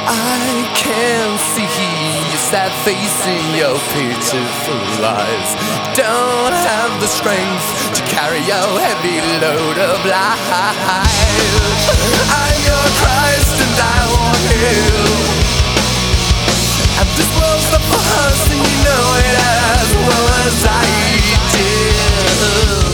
I can see your sad face in your pitiful eyes. Don't have the strength to carry your heavy load of lies. I'm your Christ and I want you. And this world's not for us and you know it as well as I do.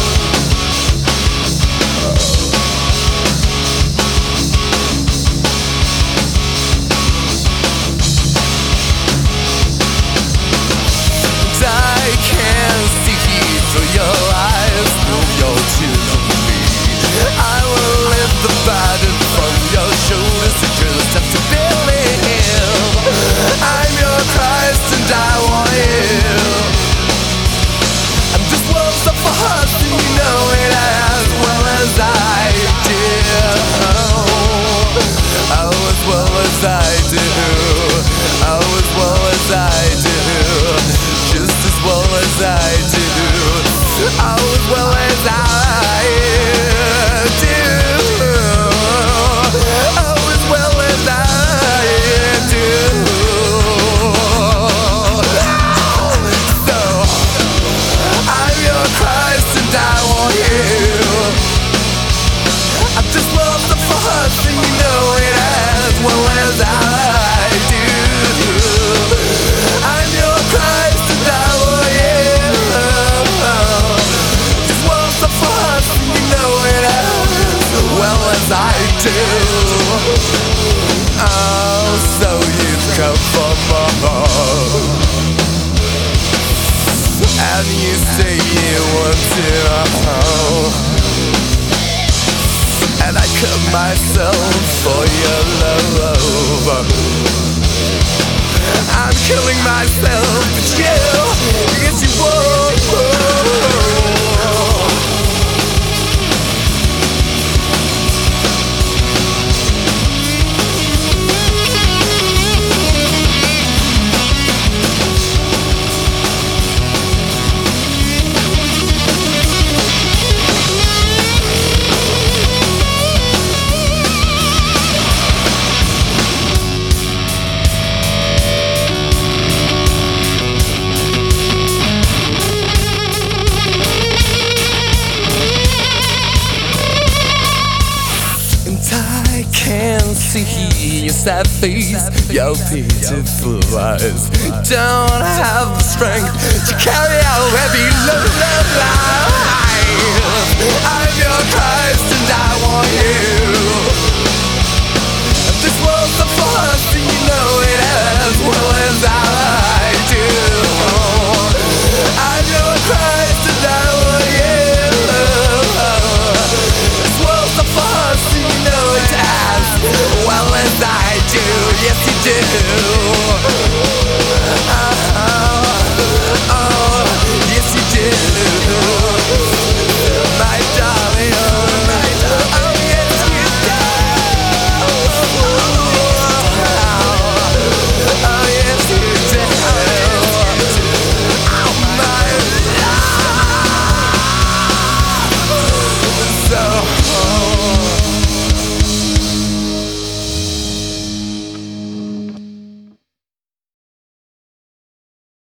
And you say you want to and I cut myself for your love. I'm killing myself, but you, yes you won't. I can see your sad face, your pitiful eyes. Don't have the strength to carry out heavy load of lies.